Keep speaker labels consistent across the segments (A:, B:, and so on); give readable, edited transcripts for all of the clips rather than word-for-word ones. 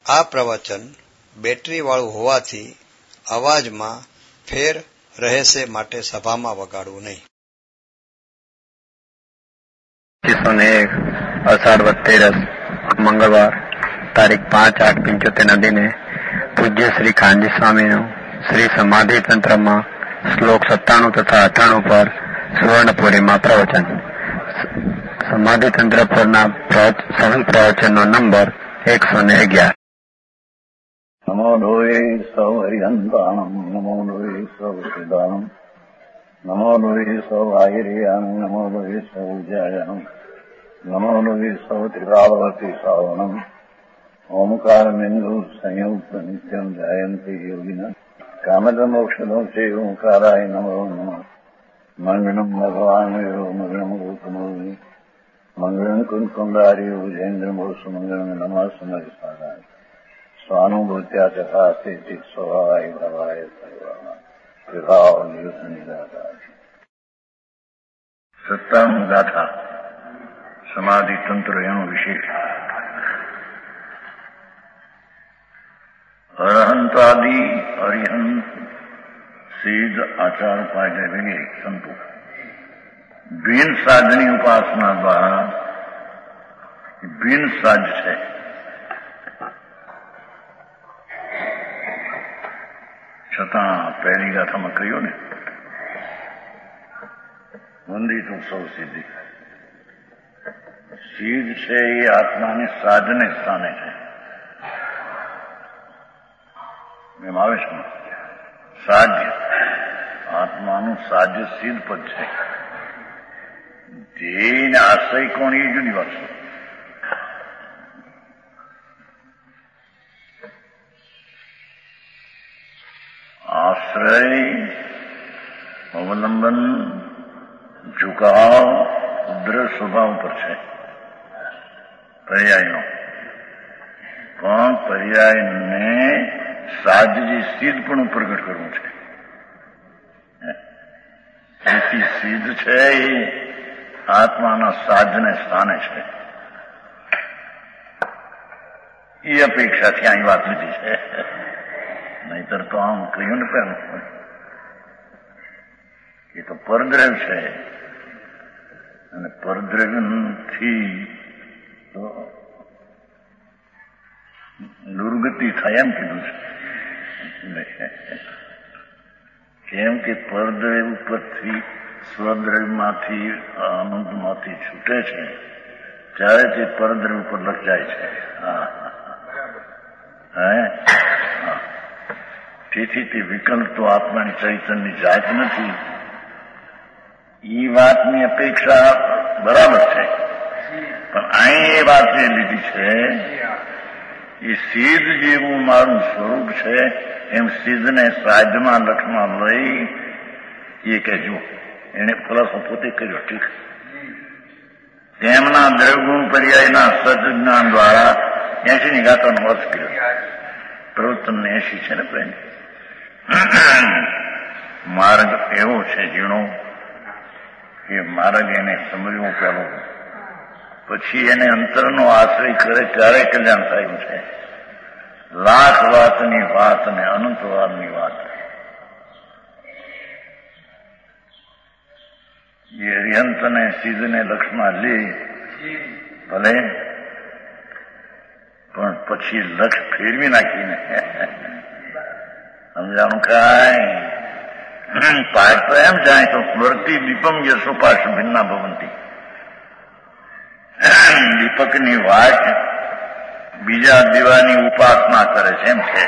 A: આ પ્રવચન બેટરીવાળું હોવાથી અવાજમાં ફેર રહેશે, માટે સભામાં વગાડવું નહીં.
B: 2501 અષાઢ વદ તેરસ મંગળવાર તારીખ 5/8/75 દિને પૂજ્ય શ્રી કાનજી સ્વામીનું શ્રી સમાધિ તંત્રમાં શ્લોક 97 તથા 98 પર સુવર્ણપુરીમાં પ્રવચન. સમાધિ તંત્ર પરના સરળ પ્રવચનનો નંબર 111.
C: નમો લોહે સૌ હરિહંતાણમ, નમો લોહે સૌ સિદ્ધાણમ, નમો લોહે સૌ આયર્યામ, નમો લોહે સૌ જયમ, નમો લોહે સૌ ત્રિકાળવતી શ્રાવણમ, ઓમકારમેન્દુ સંયુક્ત નિત્યમ જયંતિ યોગિના કામદમોક્ષદો છે ઓંકારાય નમો નમઃ. મંગળમ ભગવાન મંગળમ ગૌતમોની મંગળમ કુંકુંડારી વિજેન્દ્રમોષ મંગળમ નમઃ સમરિસારાય સ્વાનુભૂત્યા તથા સ્થિતિ સ્વભાવાય ભવાય સર્વા વિભાવ નિયુત નિરાકાર. 97 ગાથા સમાધિ તંત્ર એનું વિશેષ. અરહંતાદિ અરિહંત સિદ્ધ આચાર ઉપાય વગેરે સંતો બિન સાધની ઉપાસના દ્વારા બિન સાજ છે. છતાં પહેલી ગાથામાં કહ્યું ને, વંદિત સૌ સિદ્ધિ. સિદ્ધ છે એ આત્માને સાધને સ્થાને છે. એમ આવે છે સાધ્ય, આત્માનું સાધ્ય સિદ્ધ પદ છે. ધ્યેયને આશ્રય કોણ એ જુદી વાત છે. આશ્રય, અવલંબન, ઝુકાવ ઉદ્ર સ્વભાવ પર છે પર્યાયનો. પણ પર્યાયને સાધજી સિદ્ધપણું પ્રગટ કરવું છે. એથી સિદ્ધ છે એ આત્માના સાધને સ્થાને છે. એ અપેક્ષાથી અહીં વાત લીધી છે. નહીતર તો આમ કહ્યું ને પેલું, એ તો પરદ્રવ્ય છે અને પરદ્રવ્યથી તો દુર્ગતિ થાય એમ કીધું છે. કેમ કે પરદ્રવ્ય ઉપરથી સ્વદ્રવ્યમાંથી આનંદમાંથી છૂટે છે ત્યારે તે પરદ્રવ્ય ઉપર લખ જાય છે. તેથી તે વિકલ્પ તો આત્માની ચૈતન્યની જાત નથી. એ વાતની અપેક્ષા બરાબર છે, પણ અહીં એ વાત જે લીધી છે એ સિદ્ધ જેવું મારું સ્વરૂપ છે એમ સિદ્ધને સાધમાં લક્ષમાં લઈ એ કહેજો. એને ખુલાસો પોતે કર્યો. ઠીક, તેમના દ્રવગુણ પર્યાયના સદજ્ઞાન દ્વારા 80ની ગાથાનો અર્થ કર્યો. પ્રવચન 80 છે ને પ્રેમ. માર્ગ એવો છે ઝીણો કે માર્ગ એને સમજવું પેલો, પછી એને અંતરનો આશ્રય કરે ત્યારે કલ્યાણ થયું છે. લાખ વાતની વાત અને અનંત વાતની વાત. એ અરિહંત અને સિદ્ધને લક્ષમાં લે ભલે, પણ પછી લક્ષ ફેરવી નાખીને સમજાણું કાંઈ પાઠ તો એમ જાય તો સ્મૃતિ દીપમ યશોપાશ ભિન્ના ભવંતી. દીપકની વાત બીજા દીવાની ઉપાસના કરે છે એમ છે.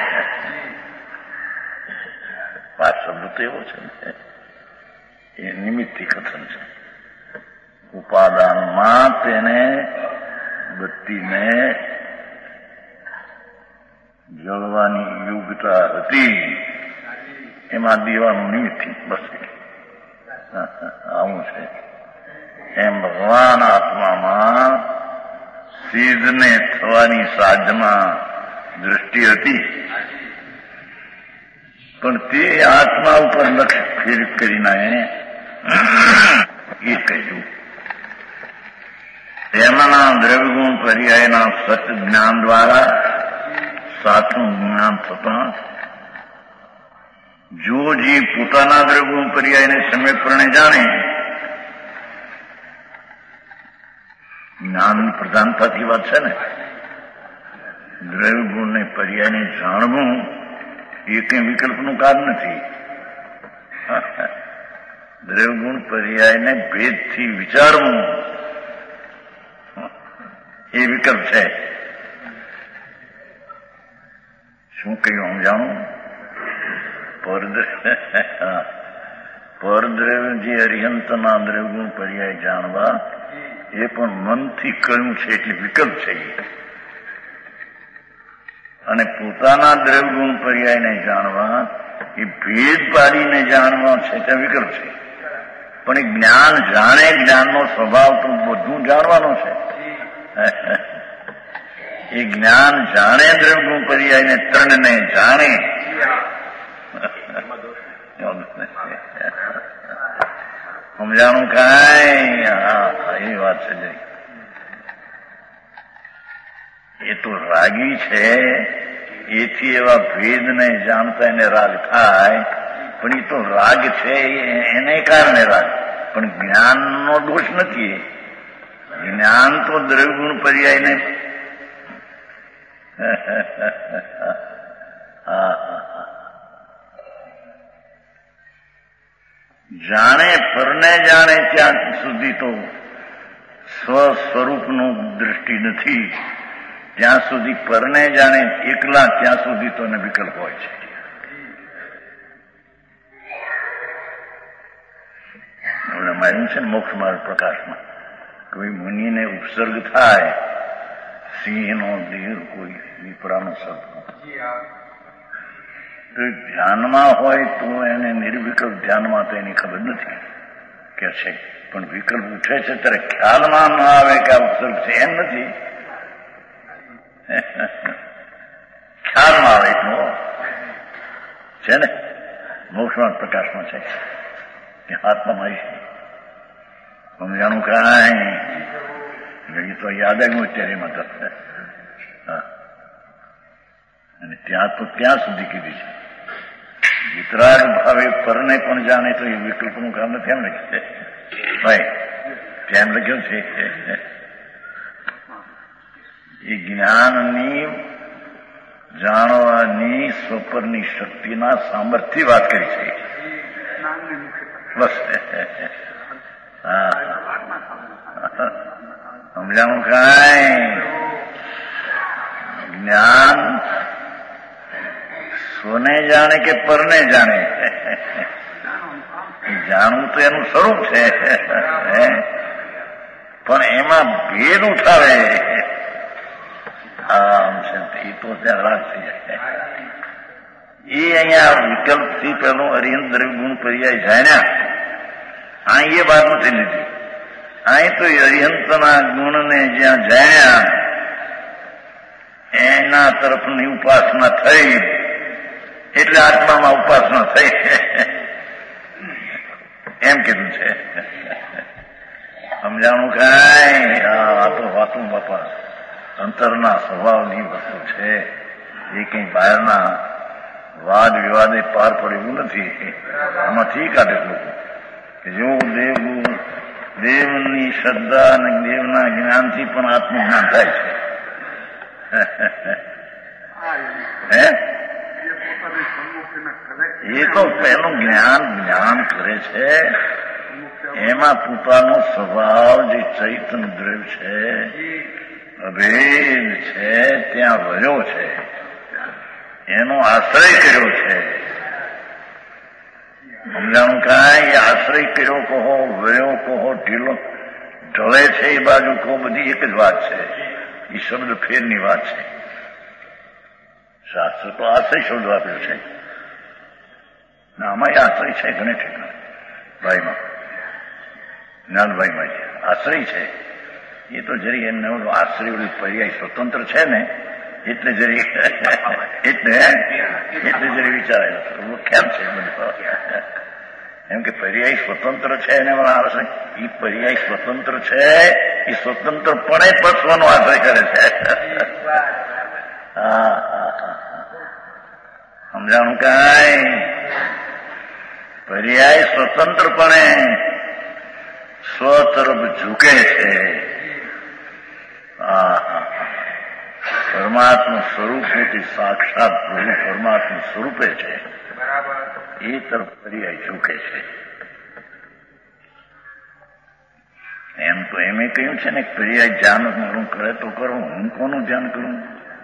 C: પાઠ શબ્દ તો એવો છે ને, એ નિમિત્તથી કથન છે. ઉપાદાનમાં તેને બત્તીને જળવાની યોગ્યતા હતી, એમાં દીવાનું નિમિત્તથી બસ આવું છે. એમ ભગવાન આત્મામાં સિદ્ધને થવાની સાધમાં દૃષ્ટિ હતી, પણ તે આત્મા ઉપર લક્ષ્ય ફેર કરીને એ કહ્યું. તેમના દ્રવ્યગુણ પર્યાયના સત જ્ઞાન દ્વારા સાચું જ્ઞાન થતા જો જીવ પોતાના દ્રવ્યગુણ પર્યાયને સમ્યકપણે જાણે, જ્ઞાનની પ્રધાનતાથી વાત છે ને, દ્રવ્યગુણને પર્યાયને જાણવું એ કંઈ વિકલ્પનું કાર્ય નથી. દ્રવ્યગુણ પર્યાયને ભેદથી વિચારવું એ વિકલ્પ છે. શું કહ્યું સમજાણું? પરદ્રવ્ય જે અરિહંતના દ્રવ્યગુણ પર્યાય જાણવા એ પણ મનથી કહ્યું છે એટલે વિકલ્પ છે. અને પોતાના દ્રવ્યગુણ પર્યાયને જાણવા એ ભેદ પાડીને જાણવા છે તે વિકલ્પ છે. પણ એ જ્ઞાન જાણે, જ્ઞાનનો સ્વભાવ તો બધું જાણવાનો છે. એ જ્ઞાન જાણે દ્રવ્યગુણ પર્યાયને ત્રણને જાણે. સમજાણું કાંઈ? એ વાત છે. એ તો રાગી છે, એથી એવા ભેદને જાણતા એને રાગ થાય, પણ એ તો રાગ છે એને કારણે રાગ, પણ જ્ઞાનનો દોષ નથી. જ્ઞાન તો દ્રવ્યગુણ પર્યાયને જાણે, પરને જાણે ત્યાં સુધી તો સ્વસ્વરૂપનું દૃષ્ટિ નથી. જ્યાં સુધી પરને જાણે એકલા ત્યાં સુધી તો એને વિકલ્પ હોય છે. માર્યું છે ને મોક્ષ માર્ગ પ્રકાશમાં, કોઈ મુનિને ઉપસર્ગ થાય, સિંહનો, દેવ, કોઈ વિપરાનો સર્ગ, તો ધ્યાનમાં હોય તો એને નિર્વિકલ્પ ધ્યાનમાં તો એની ખબર નથી કે છે, પણ વિકલ્પ ઉઠે છે ત્યારે ખ્યાલમાં ન આવે કે આ ઉપસર્ગ છે એમ નથી, ખ્યાલમાં આવે એટલું છે ને. મોક્ષમાં પ્રકાશમાં છે કે હાથમાં મારી છે. સમજાણું કાંઈ? એ તો યાદ આવ્યું અત્યારે મતલબ. અને ત્યાં તો ત્યાં સુધી કીધી છે. વિતરાગ ભાવે પરને પણ જાણે તો એ વિકલ્પનું કામ નથી. એમ લખ્યું છે ભાઈ, ત્યાં લખ્યું છે એ જ્ઞાનની જાણવાની સ્વપરની શક્તિના સામર્થ્ય વાત કરી છે. બસ સમજાણું કાંઈ? જ્ઞાન સ્વને જાણે કે પરને જાણે, જાણવું તો એનું સ્વરૂપ છે, પણ એમાં ભેદ ઉઠાવે આમ છે એ તો ત્યાં રાગ થઈ જાય. એ અહીંયા વિકલ્પથી પેલું અરિહંત દ્રવ્યગુણ પર્યાય જાણ્યા. અહીં એ વાત નથી લીધી. અહીં તો અરિહંતના ગુણને જ્યાં જાણ્યા એના તરફની ઉપાસના થઈ એટલે આત્મામાં ઉપાસના થઈ એમ કીધું છે. સમજાણું કાંઈ? આ તો વાતું બાપા અંતરના સ્વભાવની વસ્તુ છે. એ કઈ બહારના વાદ વિવાદે પાર પડેલું નથી. આમાંથી કાઢે લોકો કે જો દેવની શ્રદ્ધા અને દેવના જ્ઞાનથી પણ આત્મજ્ઞાન થાય છે. એ તો પેલું જ્ઞાન કરે છે, એમાં પોતાનો સ્વભાવ જે ચૈતન્ય દ્રવ્ય છે, અભેદ છે, ત્યાં વર્યો છે, એનો આશ્રય કર્યો છે. સમજાણું કાંઈ? આશ્રય કર્યો કહો, વર્યો કહો, ઢીલો ઢળે છે એ બાજુ કહો, બધી એક જ વાત છે. એ શબ્દ ફેરની વાત છે. શાસ્ત્ર તો આશ્રય શબ્દ આપ્યો છે. આમાં આશ્રય છે ઘણે ઠેકાણે. ભાઈમાં જ્ઞાનભાઈમાં આશ્રય છે. એ તો જરી એમને આશ્રય પર્યાય સ્વતંત્ર છે ને એટલે જરી જરી વિચારાય ખ્યાલ છે એમ કે પર્યાય સ્વતંત્ર છે એને આશ્રય. એ પર્યાય સ્વતંત્ર છે, એ સ્વતંત્રપણે પણ સ્વનો આશ્રય કરે છે. હા સમજાણું કાંઈ? પર્યાય સ્વતંત્રપણે સ્વ તરફ ઝૂકે છે. પરમાત્મા સ્વરૂપથી સાક્ષાત પ્રભુ પરમાત્મા સ્વરૂપે છે એ તરફ પર્યાય ઝૂકે છે. એમ તો એમે કહ્યું છે ને પર્યાય ધ્યાન મારું કરે તો કરો, હું કોનું ધ્યાન કરું?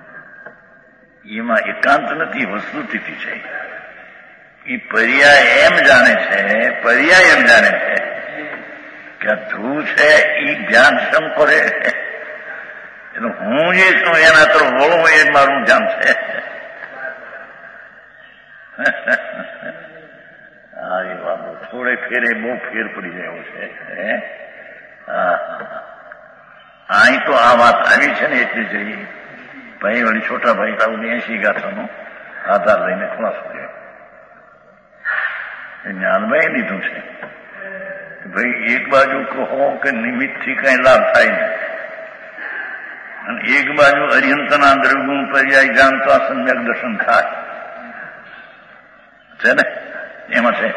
C: એમાં એકાંત નથી, વસ્તુસ્થિતિ છે. એ પર્યાય એમ જાણે છે, પર્યાય એમ જાણે છે કે આ ધ્રુવ છે એ ધ્યાન શમ કરે, એટલે હું જે છું એના તરફ વળું એ મારું ધ્યાન છે. હા, એ બાબુ થોડે ફેરે બહુ ફેર પડી ગયો છે. અહીં તો આ વાત આવી છે ને એટલી જઈ ભાઈ વળી છોટા ભાઈ તાઉની 80 ગાથાનો આધાર લઈને ખુલાસો કર્યો. જ્ઞાનભાઈ લીધું છે ભાઈ એક બાજુ કહો કે નિમિત્તથી કઈ લાભ થાય નહીં, અને એક બાજુ અર્યંતના દ્રવ્યગુણ પર્યાય જાણતા સમ્યક દર્શન થાય છે ને, એમાં છે,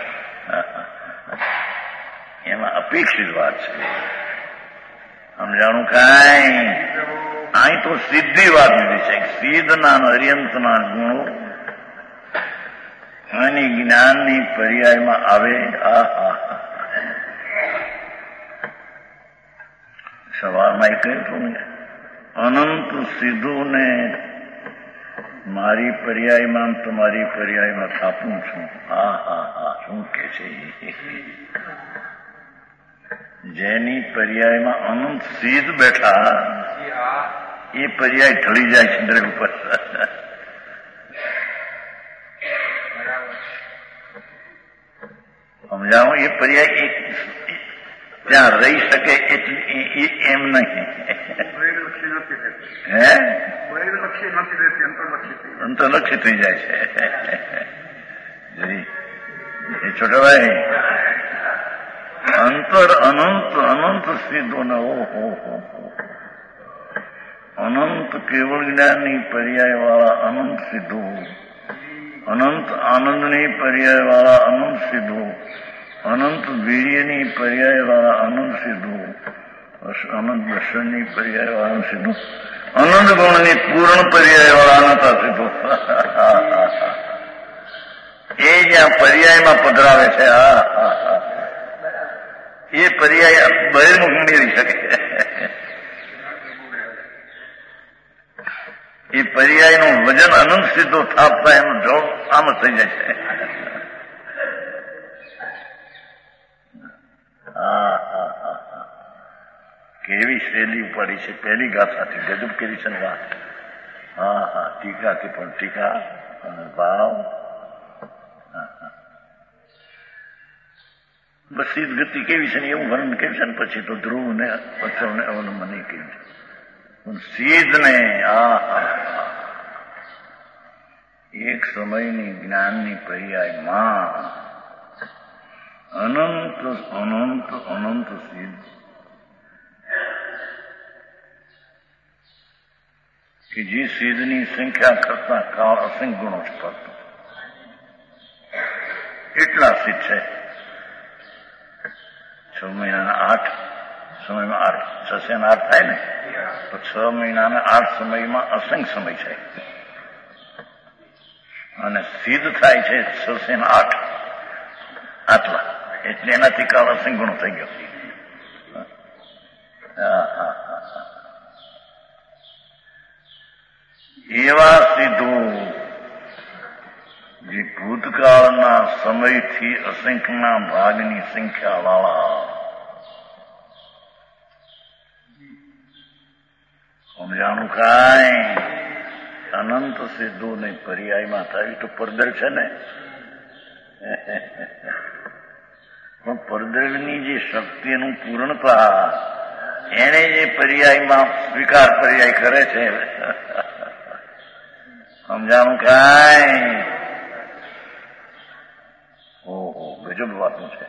C: એમાં અપેક્ષિત વાત છે. સમજાણું કાંઈ? અહીં તો સિદ્ધિ વાત લીધી છે. સિદ્ધના અર્યંતના ગુણો અને જ્ઞાનની પર્યાયમાં આવે. સવારમાં કહ્યું હતું ને, અનંત સિદ્ધું ને મારી પર્યાયમાં તમારી પર્યાયમાં થાપું છું. શું કે છે? જેની પર્યાયમાં અનંત સિદ્ધ બેઠા એ પર્યાય ઢળી જાય છે દ્રવ્ય ઉપર. સમજાવો? એ પર્યાય ત્યાં રહી શકે એટલી એમ નહીં. અંતરલક્ષી થઈ જાય છે. છોટાભાઈ અંતર અનંત અનંત સિદ્ધો ને ઓહો અનંત કેવળ જ્ઞાનની પર્યાય વાળા અનંત સિદ્ધો, અનંત આનંદની પર્યાય વાળા અનંત સિદ્ધો, અનંત વીર્યની પર્યાય વાળા અનંત સિદ્ધો, અનંત દર્શનની પર્યાય વાળા સિદ્ધો, અનંત ગુણની પૂર્ણ પર્યાય વાળા અનંત સિદ્ધો. એ જ્યાં પર્યાયમાં પધરાવે છે એ પર્યાય બહિર્મુખ મેળવી શકે. એ પર્યાયનું વજન અનંત સિદ્ધો થાપતા એનું જોડ આમ જ થઈ જાય છે. કેવી શૈલી ઉપાડી છે પહેલી ગાથાથી, ગજબ કરી છે વાત. ટીકાથી પણ ટીકા અને ભાવ. બસ સીધ ગતિ કેવી છે ને એવું વર્ણન કર્યું છે ને પછી તો ધ્રુવ ને પથ્થર ને અવલંબન નહીં કર્યું છે. પણ સીધ ને એક સમયની જ્ઞાનની પર્યાયમાં અનંત અનંત અનંત સિદ્ધ કે જે સિદ્ધની સંખ્યા કરતા કાળ અસંખ્ય ગુણો છે. એટલા સિદ્ધ છે. 6 મહિનાના 8 સમયમાં 8 6 અને 8 થાય ને તો 6 મહિનાના 8 સમયમાં અસંખ્ય સમય છે અને સિદ્ધ થાય છે 6 અને 8 આટલા, એટલે એનાથી કાળ અસંખ્ય ગુણો થઈ ગયો. એવા સિદ્ધો જે ભૂતકાળના સમયથી અસંખ્યના ભાગની સંખ્યા વાળા. સમજાણું કાંઈ? અનંત સિદ્ધો ને પર્યાયમાં થાય તો પરદર છે ને, પણ પરદરની જે શક્તિનું પૂર્ણતા એને જે પર્યાયમાં સ્વીકાર પર્યાય કરે છે. સમજાણું કાંઈ? ઓહો, ગજબ વાતું છે.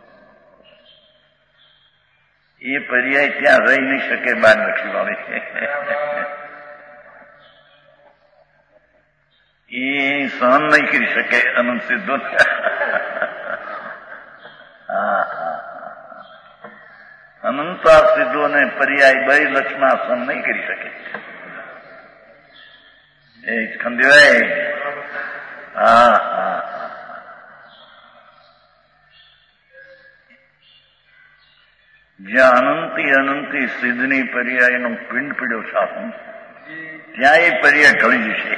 C: એ પર્યાય ત્યાં રહી નહીં શકે બાર લખી વાળી. એ સહન નહીં કરી શકે અનંત સિદ્ધો. અનંતા સિદ્ધોને પર્યાય બે લક્ષમાં સહન નહીં કરી શકે. એ ખંડેરાય. જ્યાં અનંતી સિદ્ધની પર્યાયનો પિંડ પીડ્યો છાપું ત્યાં એ પર્યાય ઢળી જશે.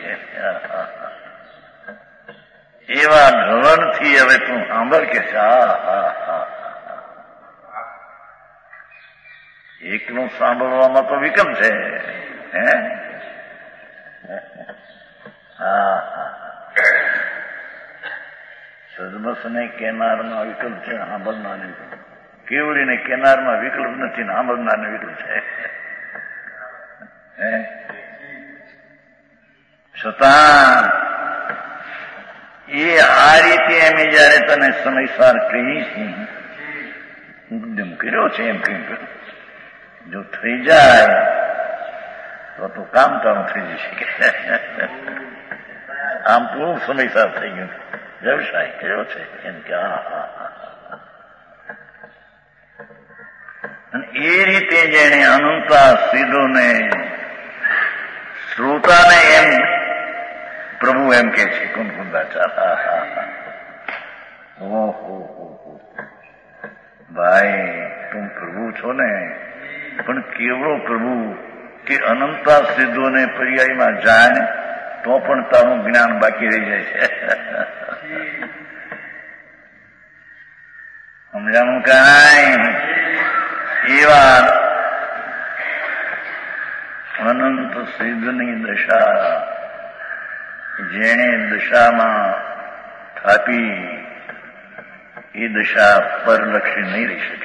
C: એવા ઢળણથી હવે તું સાંભળ કે છે. એકનું સાંભળવામાં તો વિકલ્પ છે. સદમસને કેનારમાં વિકલ્પ છે, સાંભળનારને વિકલ્પ. કેવડીને કેનારમાં વિકલ્પ નથી ને સાંભળનારને વિકલ્પ છે. છતાં એ આ રીતે અમે જયારે તને સમયસાર કહી છે, ઉદ્યમ કર્યો છે એમ કહ્યું, જો થઈ જાય તો કામ તારું થઈ જશે. આમ પૂરું સમયસાર થઈ ગયું, વ્યવસાય કર્યો છે એમ કે. અને એ રીતે જેને અનંતા સિદ્ધોને શ્રોતાને એમ પ્રભુ એમ કે છે કુંકુંદાચાર. ઓહો ભાઈ, તું પ્રભુ છો ને, પણ કેવડો પ્રભુ કે અનંતા સિદ્ધોને પર્યાયમાં જાય ને તો પણ તારું જ્ઞાન બાકી રહી જાય છે. સમજાણું કાંઈ? એવા અનંત સિદ્ધની દશા જેણે દશામાં થાપી એ દશા પરલક્ષી નહીં રહી શકે.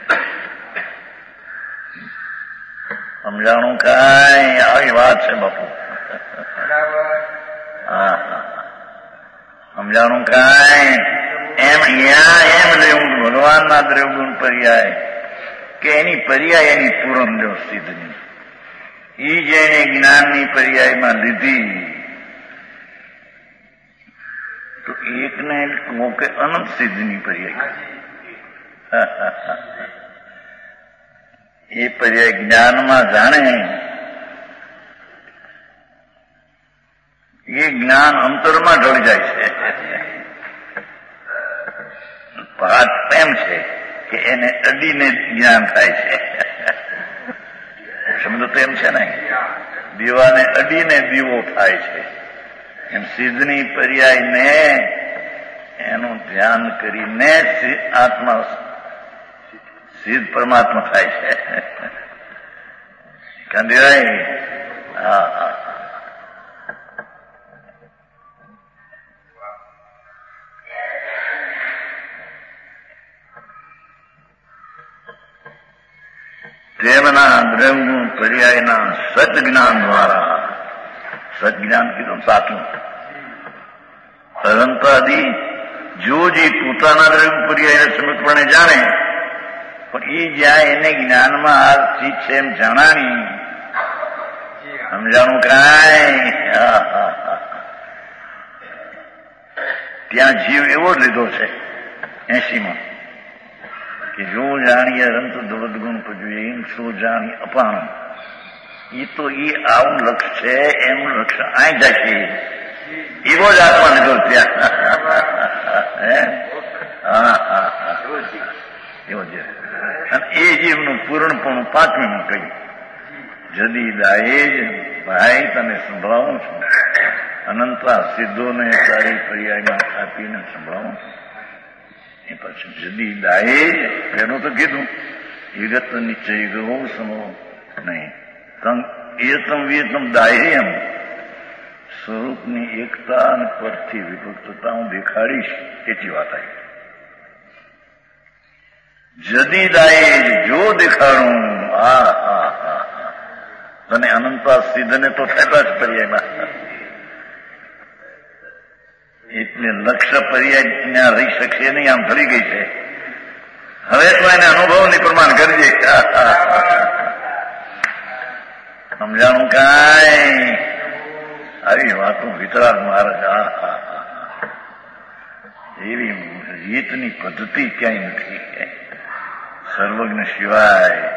C: સમજાણું કાંઈ? આવી વાત છે બાપુ. સમજાણું કાંઈ? એમ એમ રહેવું ભગવાનના દ્રવગુણ પર્યાય કે એની પર્યાય એની પૂરમ જો સિદ્ધની ઈ જેને જ્ઞાનની પર્યાયમાં લીધી તો એકને મોકે અનંત સિદ્ધની પર્યાય. એ પર્યાય જ્ઞાનમાં જાણે એ જ્ઞાન અંતરમાં ઢળી જાય છે. વાત એમ છે કે એને અડીને જ્ઞાન થાય છે. શબ્દ તો એમ છે ને, દીવાને અડીને દીવો થાય છે. એમ સિદ્ધની પર્યાયને એનું ધ્યાન કરીને આત્મા સિદ્ધ પરમાત્મા થાય છે. કંદિરાય. તેમના દ્રવ્યગુણ પર્યાયના સજ્ઞાન દ્વારા, સજ્ઞાન કીધું સાચું, અનંતાદી જો જે પોતાના દ્રવ્ય પર્યાયને સમર્પણે જાણે, પણ એ જ્યાં એને જ્ઞાનમાં આ ચીજ છે એમ જાણાની. સમજાણું કાંઈ? ત્યાં જીવ એવો જ લીધો છે 80માં કે જો જાણીએ અનંત દ્રવ્યગુણ પજ્યું સો જાણી અપાણ. એ તો એ આવું લક્ષ છે, એનું લક્ષ આ જાય છે, એવો જ આત્મા લીધો ત્યાં. એવો છે. અને એ જીવનું પૂર્ણપણું 5મીમાં કહ્યું, જદી દાએ જ ભાઈ તને સંભળાવું છું, અનંતા સિદ્ધોને તારી પર્યાયમાં આપીને સંભળાવું છું. એ પછી જદી દાએ જ પેલું તો કીધું વિગત નિશ્ચય ગૌ સમો નહીં એતમ વિયતમ દાયમ સ્વરૂપની એકતા અને પરથી વિભક્તતા હું દેખાડીશ એટલી વાત આવી. જદી દાયે જો દેખાડું તને અનંતા સિદ્ધને તો થતા જ પર્યાયમાં. એટલે લક્ષ્ય પર્યાય ત્યાં રહી શકશે નહીં, આમ ઢળી ગઈ છે. હવે તો એને અનુભવની પ્રમાણ કરજે. સમજાણું કાંઈ? આવી વાતો વિતરાગ મહારાજ એવી રીતની પદ્ધતિ ક્યાંય નથી સર્વજ્ઞ સિવાય.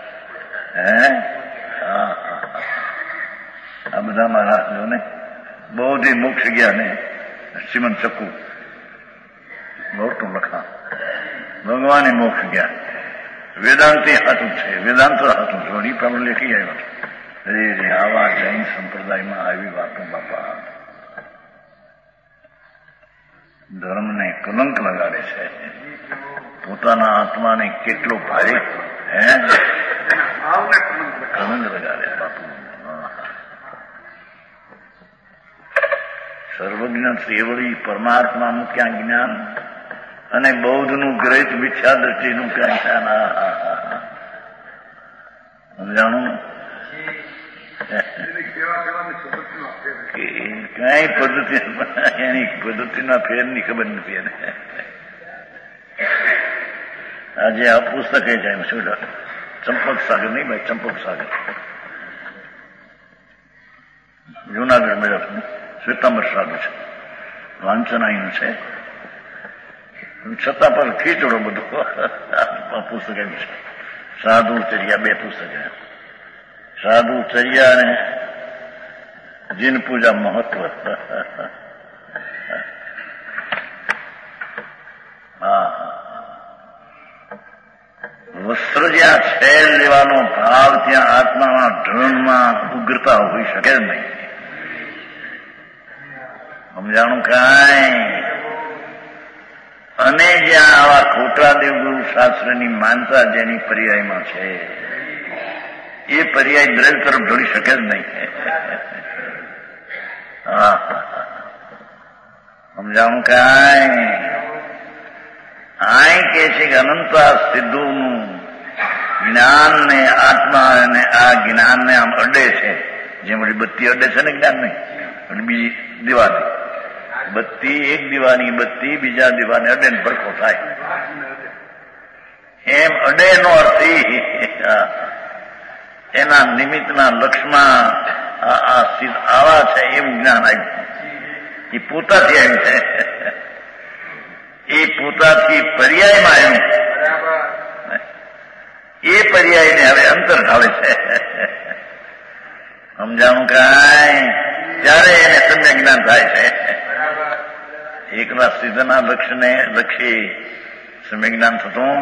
C: આ બધા મહારાજોને બૌદ્ધિક મોક્ષ ગયા ને શ્રીમંત ચક્કુ મોટું લખા ભગવાને મોક્ષ ગયા. વેદાંતિ હાથું છે, વેદાંત હાથું છે, એ પ્રમાણે લેખી આવ્યો. આવા જૈન સંપ્રદાયમાં આવી વાતો બાપા ધર્મને કલંક લગાડે છે. પોતાના આત્માને કેટલો ભારે કલંક લગાડે બાપુ. સર્વજ્ઞ સેવળી પરમાત્માનું ક્યાં જ્ઞાન અને બૌદ્ધનું ગ્રેટ મિથ્યા દ્રષ્ટિનું ક્યાં જ્ઞાન. સમજાણું કઈ પદ્ધતિ એની પદ્ધતિના ફેરની ખબર નથી એને. આજે આ પુસ્તક એ જાય શું ચંપક સાગર નહીં ભાઈ, ચંપક સાગર જુનાગઢ મેળવનું શ્વેતાંબર સાગર છે, વાંચનાઈનું છે, છતાં પર ખીચડો બધો પુસ્તક આવ્યું છે. સાધુ ચર્યા બે પુસ્તક, સાધુ ચર્યા અને જીન પૂજા મહત્વ. વસ્ત્ર જ્યાં છેલ લેવાનો ભાવ ત્યાં આત્મામાં ઢળનમાં ઉગ્રતા હોઈ શકે જ નહીં. સમજાણું કાંઈ. અને જ્યાં આવા ખોટા દેવગુરુ શાસ્ત્રની માનતા જેની પર્યાયમાં છે એ પર્યાય દ્રવ્ય તરફ ઢળી શકે જ નહીં. સમજાણું કાંઈ. આય કે છે કે અનંત સિદ્ધોનું જ્ઞાનને આત્મા અને આ જ્ઞાનને આમ અડે છે. જેમ બત્તી અડે છે ને જ્ઞાન નહીં, અને બીજી દીવાની બત્તી, એક દીવાની બત્તી બીજા દીવાને અડે ને ભડકો થાય. એમ અડે નો અર્થ એના નિમિત્તના લક્ષમાં આવા છે એવું જ્ઞાન આવ્યું. એ પોતાથી આવ્યું છે, એ પોતાથી પર્યાયમાં આવ્યું. એ પર્યાયને હવે અંતર ઢાળે છે. સમજાણું કાંઈ. ત્યારે એને સમ્યક જ્ઞાન થાય છે. એકલા સિદ્ધના લક્ષ્યને લક્ષી સમ્યક જ્ઞાન થતું.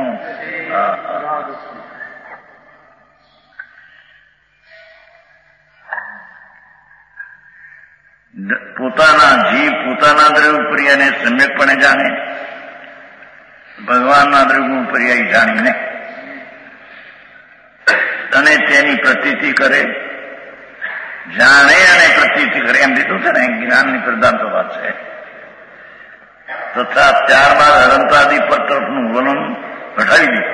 C: પોતાના જીવ પોતાના દ્રવ્ય પ્રિયને સમ્યકપણે જાણે, ભગવાનના દ્રવ્ય પર્યાય જાણીને અને તેની પ્રતીતિ કરે, જાણે અને પ્રતીતિ કરે. એમ લીધું છે ને જ્ઞાનની પ્રધાન તો વાત છે. તથા ત્યારબાદ અનંતાદિ પર તરફનું વલણ ઘટાડી દીધું.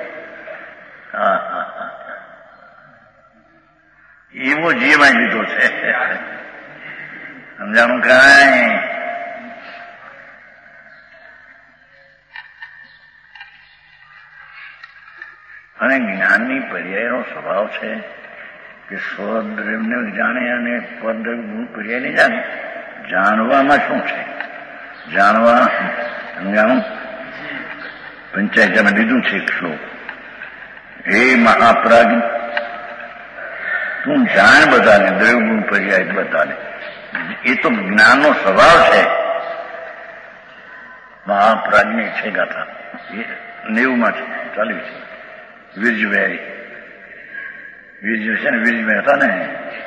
C: એવો જીવમાં લીધો છે. સમજાણું કાંઈ. અને જ્ઞાનની પર્યાયનો સ્વભાવ છે કે સ્વદ્રવ્યને જાણે અને પરદ્રવ્ય પર્યાયને જાણે. જાણવામાં શું છે? જાણવા સમજાણું. પંચાયતમાં લીધું છે એક શ્લોક, હે મહાપ્રાજ્ઞ તું જાણ બધાને, દ્રવ્ય પર્યાય બધાને. એ તો જ્ઞાનનો સ્વભાવ છે. મહાપ્રાજ્ઞ છે ગાથા 90 છે, ચાલ્યું છે. વીરજભાઈ છે ને, વીરજભાઈ હતા ને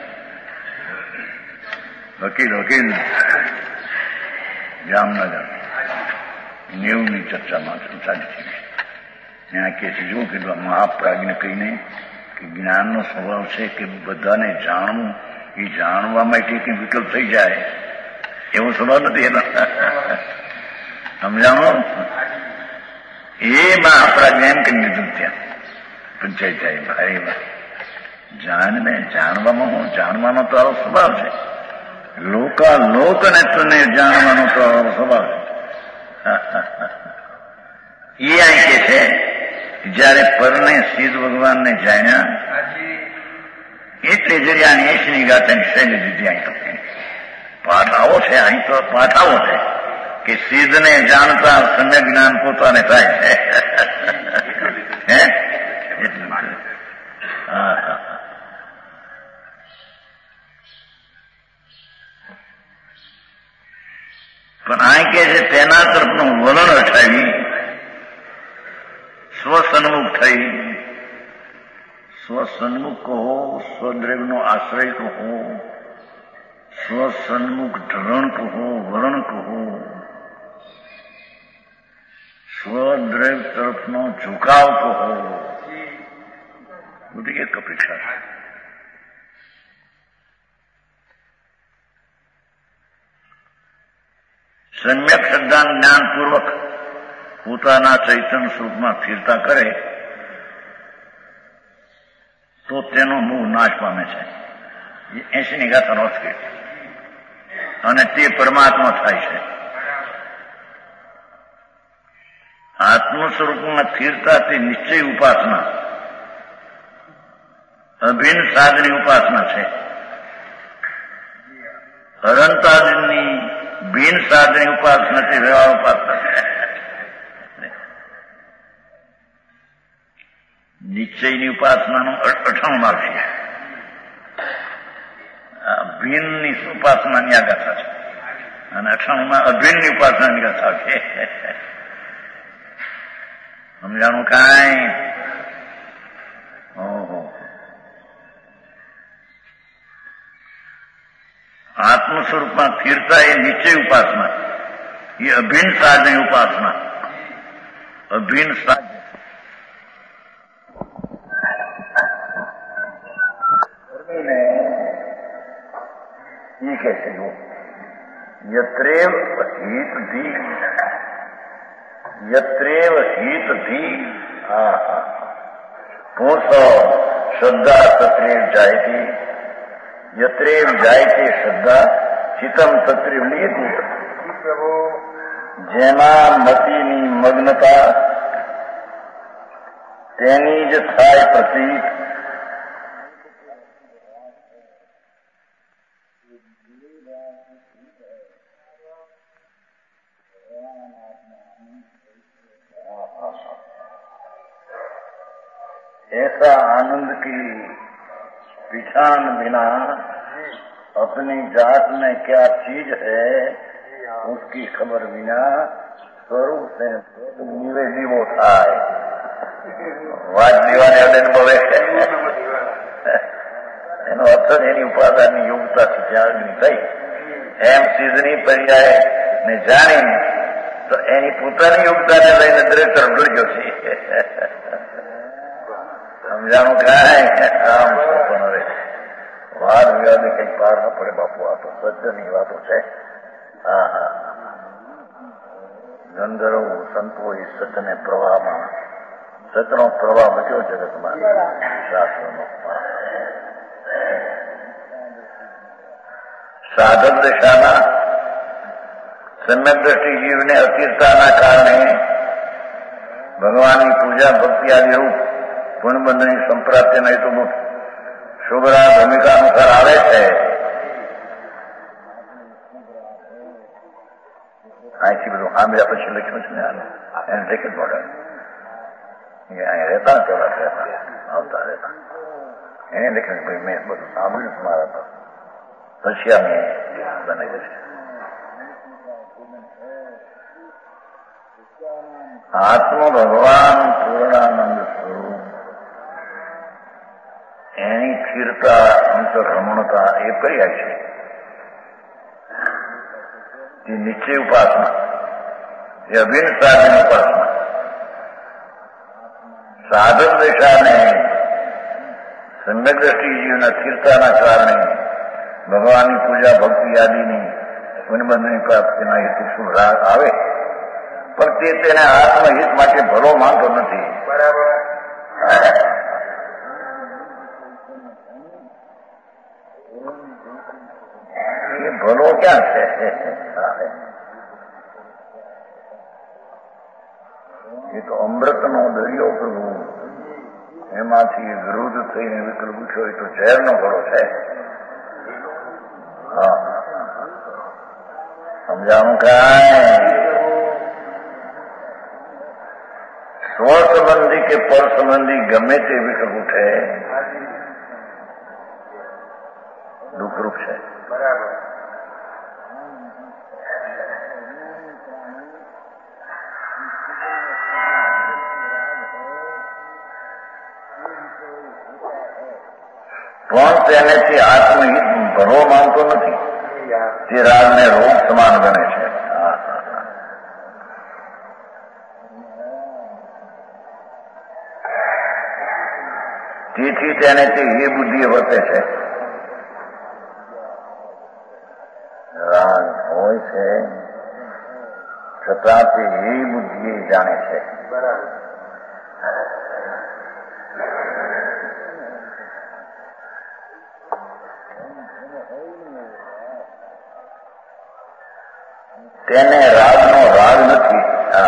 C: વકીલ જામનગર, 90ની ચર્ચામાં ચાલી છે. ત્યાં કે છે જો કીધું મહાપ્રાજ્ઞ કહીને કે જ્ઞાનનો સ્વભાવ છે કે બધાને જાણવું, એ જાણવા માટે કંઈ વિકલ્પ થઈ જાય એવો સ્વભાવ નથી એનો. સમજાણો. એ મહાપ્રાજ્ઞ એમ કહી દીધું ત્યાં પંચાયત જાય ભાઈ જાણને જાણવામાં હું, જાણવાનો તો આવો સ્વભાવ છે. લોકને તને જાણવાનો તો આવો સ્વભાવ છે. એ અહીં કે છે જયારે પરને સિદ્ધ ભગવાનને જાણ્યા એટલે જરિયાની 80ની ગાતાની શૈલી દીધી અહીં તો પાઠાઓ છે, અહીં તો પાઠાઓ છે કે સિદ્ધને જાણતા સમ્યક જ્ઞાન પોતાને થાય છે. હે પણ આ કે છે તેના તરફનું વલણ અઠાવી સ્વસન્મુખ થઈ, સ્વસન્મુખ કહો, સ્વદ્રવ્યનો આશ્રય કહો, સ્વસન્મુખ ઢરણ કહો, વલણ કહો, સ્વદ્રવ્ય તરફનો ઝુકાવ કહો, બધી એક અપેક્ષા છે. સમ્યક શ્રદ્ધાન જ્ઞાનપૂર્વક પોતાના ચૈતન્ય સ્વરૂપમાં સ્થિરતા કરે તો તેનો મોહ નાશ પામે છે. 80 ગાથાનો અર્થ કે અને તે પરમાત્મા થાય છે. આત્મ સ્વરૂપમાં સ્થિરતા તે નિશ્ચય ઉપાસના, અભિન્ન સાધની ઉપાસના છે. અનંતાદિની બિન સાધની ઉપાસના તે વ્યવહાર ઉપાસના છે. નિશ્ચયની ઉપાસનાનું 98 માર્ગ છે. ભિન્નની ઉપાસનાની આ ગાથા છે અને 98માં અભિન્નની ઉપાસનાની ગાથા છે. સમજાણું કાંઈ? ઓહો. આત્મ સ્વરૂપમાં સ્થિરતા એ નિશ્ચય ઉપાસના, એ અભિન્ન સાધની ઉપાસના. અભિન્ન સાધન ये कैसे हो? यत्रेव हित धी, यत्रेव हित धी. पूछो श्रद्धा तत्रेव जायती, यत्रेव जायते श्रद्धा चितम तत्रेव नियति. જેમાં મતિની મગ્નતા તેની જ થાય પ્રતીક. ऐसा आनंद की पिछान बिना अपनी जात में क्या चीज है उसकी खबर बिना स्वरूप से निवेदीवो થાય. વાત દેવાને અનુભવે એનો અર્થ એની ઉપાદાનની યોગ્યતાથી જાણવી થઈ. એમ સિદ્ધની પર્યાય ને જાણીને તો એની પોતાની યોગ્યતાને લઈને દરેક તરફ ડોળ્યો છે. સમજાણું કાંઈ? આમ પણ હવે વાદ વિવાદે કઈ પાર ન પડે બાપુ. આ તો સજ્જનની વાતો છે. હા હા, ગંધર્વ સંતો એ સતને પ્રવાહમાં, સતનો પ્રવાહ બચ્યો જગતમાં શાસ્ત્રનો. સાધક દશાના સમ્યક દ્રષ્ટિ જીવને અસ્થિરતાના કારણે ભગવાનની પૂજા ભક્તિ આદિ રૂપ પુણ્યબંધની સંપ્રાપ્તિના હેતુ શુભરા ભૂમિકા અનુસાર આવે છે. અહીંથી બધું આંબળ્યા પછી લખ્યું છે ને એને ટિકિટ મોડલ અહીંયા રહેતા ને પેલા રહેતા આવતા રહેતા એને લખ્યું ભાઈ મેં બધું સાંભળ્યું છે મારા તો પછી અમે બનાવી છે. આત્મ ભગવાન પૂર્ણાનંદ સ્વરૂપ એની સ્થિરતા અંતરમણતા એ પર્યાય છે. એ નિશ્ચય ઉપાસના, એ અભિન્ન સાધન ઉપાસના. સાધક દશાને સમ્યક દ્રષ્ટિ જીવના સ્થિરતાના કારણે ભગવાનની પૂજા ભક્તિ આદિની પુણ્યબંધની પ્રાપ્તિના હેતુ શું રાગ આવે પણ તે તેના આત્મહિત માટે ભલો માનતો નથી. બરાબર. એ ભલો ક્યાં છે? એ તો અમૃતનો દરિયો પ્રભુ, એમાંથી વિરુદ્ધ થઈને વિકલ્પ ઉઠ્યો એ તો ઝેરનો ભલો છે. હા, સમજાણું કાંઈ સ્વ સંબંધી કે પર સંબંધી ગમે તે વિકલ્પ ઉઠે દુઃખરૂપ છે.
D: બરાબર.
C: પણ તેનેથી આત્મહિત ભરવો માંગતો નથી. તે રાગને રોગ સમાન ગણે છે. તેથી તેને તે એ બુદ્ધિ વર્તે છે. રાગ હોય છે છતાં તે એ બુદ્ધિ જાણે છે.
D: બરાબર.
C: તેને રાગનો રાગ નથી.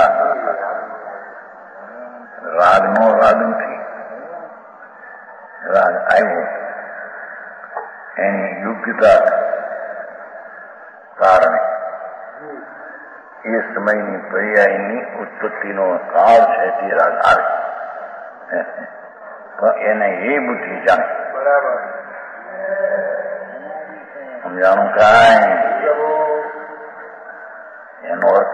C: રાગનો રાગ નથી. રાગ આવ્યો એની યોગ્યતા કારણે એ સમયની પર્યાયની ઉત્પત્તિનો કાળ છે તે રાગ આવે પણ એને એ બુદ્ધિ જાણે.
D: બરાબર.
C: સમજાણું કાંઈ એનો અર્થ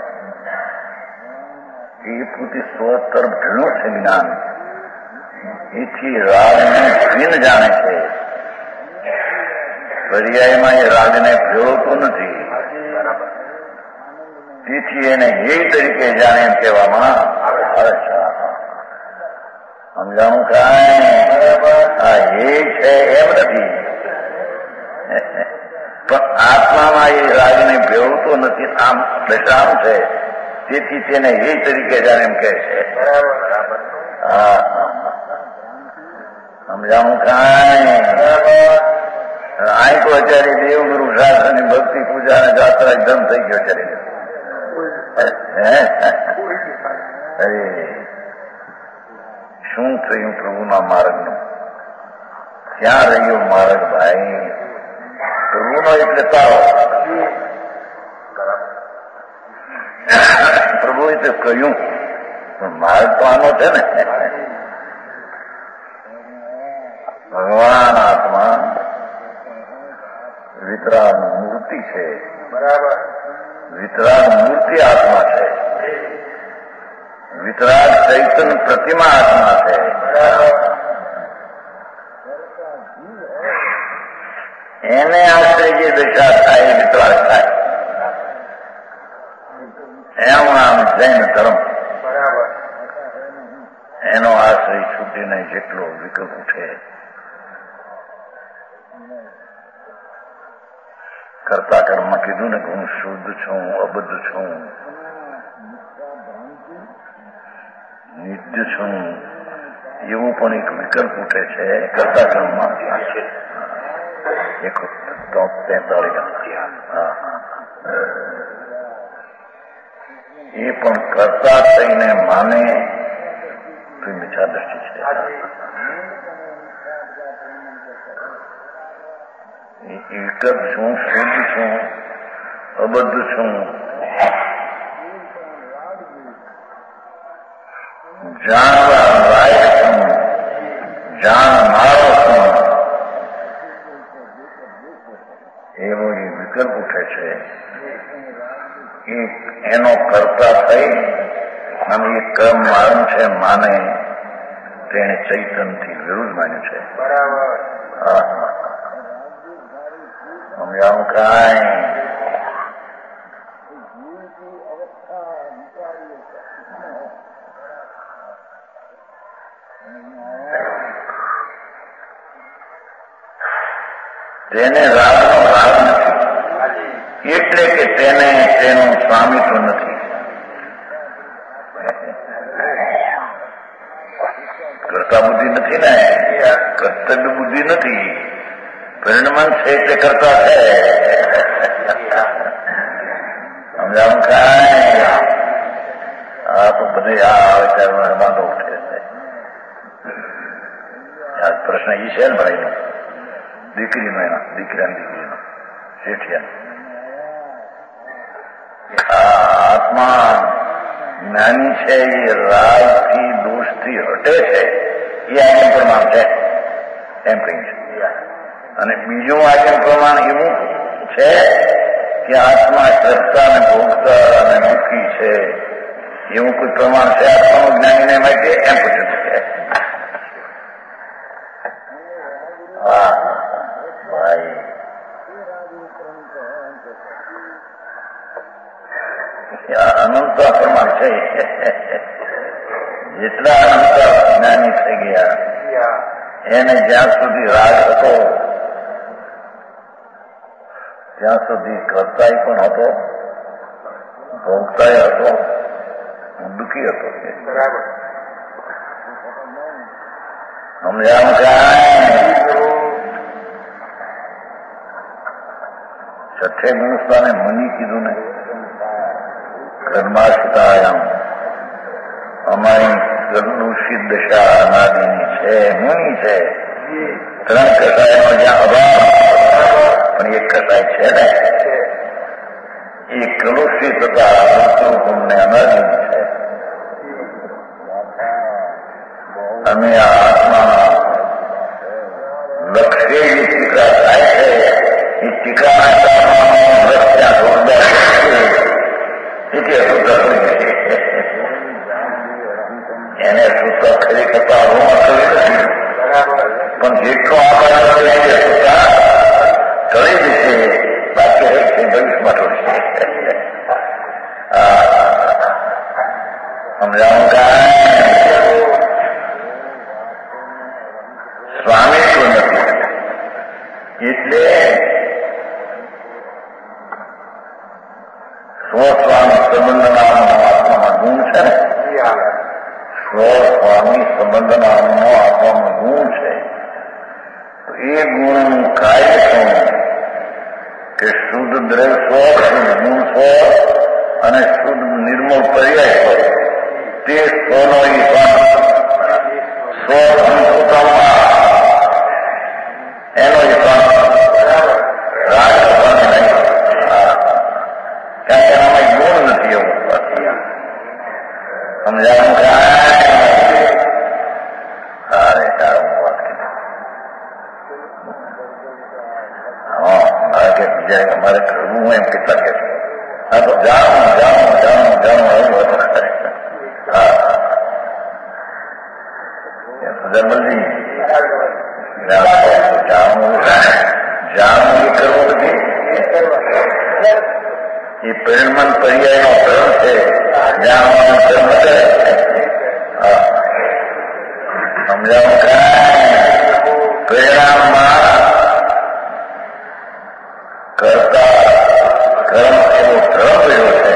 C: એ પોતે સ્વ તરફ ઘણું છે જ્ઞાન. એથી રાગને ભિન્ન જાણે છે. પર્યાયમાં એ રાગને ભેળવતો નથી. તેથી એને એ તરીકે જાણે એમ કહેવામાં આવે છે. સમજાણું કાંઈ આ એ છે એમ નથી પણ આત્મામાં એ રાગને ભેળવતો નથી. આમ દશામ છે તેથી તેને એ તરીકે જાણે એમ કહે છે. હા સમજાણું કાંઈ આ તો અત્યારે દેવગુરુ શાસ્ત્રની ભક્તિ પૂજા અને જાત્રા એકદમ થઈ ગયો અત્યારે. અરે શું થયું પ્રભુના માર્ગનું? ક્યાં રહ્યો માર્ગ ભાઈ? પ્રભુનો એટલે તારો. પ્રભુએ તો કહ્યું પણ માર્ગ તો આનો છે ને. ભગવાન આત્મા વિતરાગ મૂર્તિ છે.
D: બરાબર.
C: વિતરાગ મૂર્તિ આત્મા છે. વિતરાગ ચૈતન્ય પ્રતિમા આત્મા છે. એને આશ્રય જે દશા થાય એ વિતરાગ થાય. એમ આમ જૈન ધર્મ
D: બરાબર.
C: એનો આશ્રય છૂટીને જેટલો વિકલ્પ ઉઠે કરતા કર્મમાં કીધું ને કે હું શુદ્ધ છું, અબદ્ધ છું, નિત્ય છું, એવું પણ એક વિકલ્પ ઉઠે છે કરતા કર્મમાં. 43 એ પણ કરતા થઈને માને તો મિથ્યા દ્રષ્ટિ છે. એક જ છું, શુદ્ધ છું, અબદ્ધ છું, જાણવા લાયક છું, જાણનારો છું, એવો એ વિકલ્પ ઉઠે છે. એનો કરતા થઈ અને એ કર્મ મારું છે માને તેને ચૈતનથી વિરુદ્ધ માન્યું છે.
D: બરાબર.
C: સમજાવું કાંઈ? તેને રાગનો રાગ નથી એટલે કે તેને તેનું સ્વામિત્વ નથી. કરતા બુદ્ધિ નથી ને, કર્તવ્ય બુદ્ધિ નથી. પરિણમન છે તે કરતા છે. સમજાવું કાંઈ? આ તો બધે આ વિચારમાં વાંધો ઉઠે છે. આ પ્રશ્ન એ છે ને ભાઈનો, દીકરીનો, એના દીકરાની દીકરીનો, શેઠિયા આત્મા જ્ઞાની છે એ રાગથી દોષથી હટે છે એ આજ્ઞા પ્રમાણ છે એમ કહ્યું છે. અને બીજું આજ્ઞા પ્રમાણ એવું છે કે આત્મા શ્રદ્ધા અને ભોગતા અને દુઃખી છે એવું કોઈ પ્રમાણ છે આત્માનું જ્ઞાનીને માટે એમ પૂછ્યું છે. હા ભાઈ અનંત પ્રમાણ છે. જેટલા અનંત જ્ઞાની થઈ ગયા એને જ્યાં સુધી રાગ હતો ત્યાં સુધી કરતાય પણ હતો, ભોગતાય હતો, દુઃખી હતો.
D: બરાબર.
C: સમજાવું કાંઈ? છઠ્ઠે મનુષ્યને મની કીધું ને કર્માશિતાયામ અમારી દુષિત દશા અનાદિની છે, મુનિ છે. ત્રણ કસાયનો જ્યાં અભાવ પણ એક કસાય છે ને એ કલુષિત તથા હુકમને અનાદિની છે. અને આ આત્મા લક્ષ્ય જે ટીકા થાય છે એ ટીકાના કારણો લક્ષ્ય જોરદાર એને સુતા ખરી કરતા આરોમાં કરી નથી પણ જેટલો આપણે સુતા કરી દીશે બાકી રહેશે ભવિષ્યમાં થોડી સમજાવું કાંઈ? સ્વામિત્વ નથી એટલે સ્વસ્વામી સંબંધ નામનો આત્મામાં ગુણ છે ને, સ્વસ્વામી સંબંધ નામનો આત્મામાં ગુણ છે. તો એ ગુણનું કાર્ય શું કે શુદ્ધ દ્રવ્ય સ્વ, શુદ્ધ ગુણ સ્વ અને શુદ્ધ નિર્મળ પર્યાય સ્વ. તે સ્વનો એ સ્વ સંસ્કૃતમાં એનો એ રાગ નહીં. કારણ કે એનામાં ગુણ નથી એવું. સમજાવું કાંઈ? સારે સારું વાત કીધું. મારે કે બીજા અમારે કરવું એમ કેટલા કે હા તો જાણું જાણું જાણું જાણું એવું હતું. હા જમલજી જાણવું જાણવું એ કરવું નથી. એ પરિણમન પર્યાયનો ધર્મ છે. જાણવાનો ધર્મ છે. સમજાવું કાંઈ? પરિણામમાં કરતા કર્મ એવો ધર્મ એવો છે.